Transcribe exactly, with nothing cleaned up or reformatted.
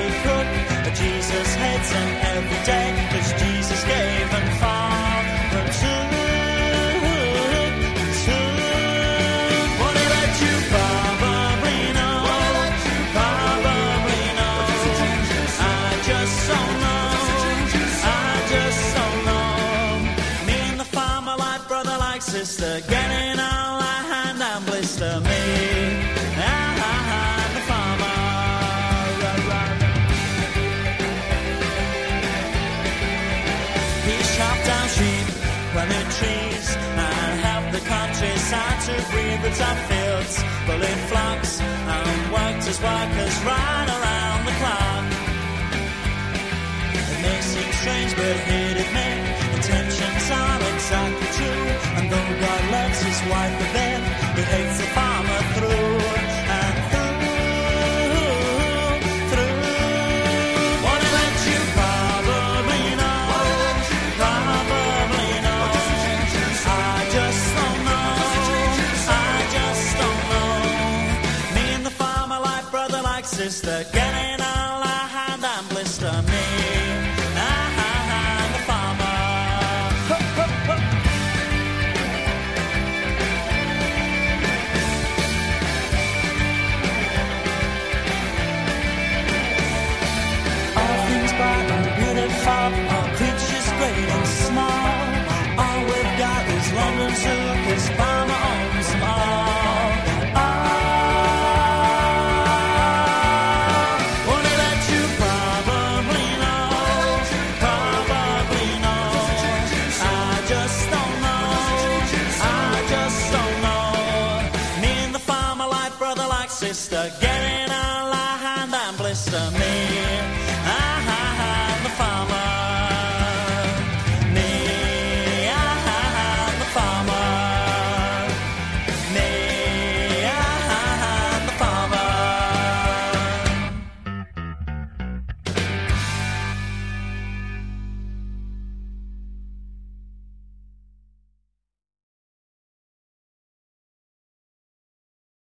we cook. But Jesus hates them every day, 'cause Jesus gave and Father took, took. What he let you probably know, probably know. I just don't know, I just don't know. Me and the farmer like brother like sister, getting all our hand and blister. Me and the farmer. He's chopped down sheep, planted trees, and helped the countryside to breathe. It's our fields, bullet flocks, and worked as workers right around the clock. It may seem strange, but he'd admit intentions are exactly true. And though God loves his wife a bit, he hates the farmer through and through, through. What he let you probably know, probably know. I just don't know, I just don't know. Me and the farmer like brother like sister, getting all our hand and blister. Me and the farmer. Ho, ho, ho. All things bright and beautiful, all creatures great and small. All we've got is London Zoo, 'cause farmer owns them all. All. Won't he let you probably know, probably know. I just don't know, I just don't know. Me and the farmer like brother like sister, getting out.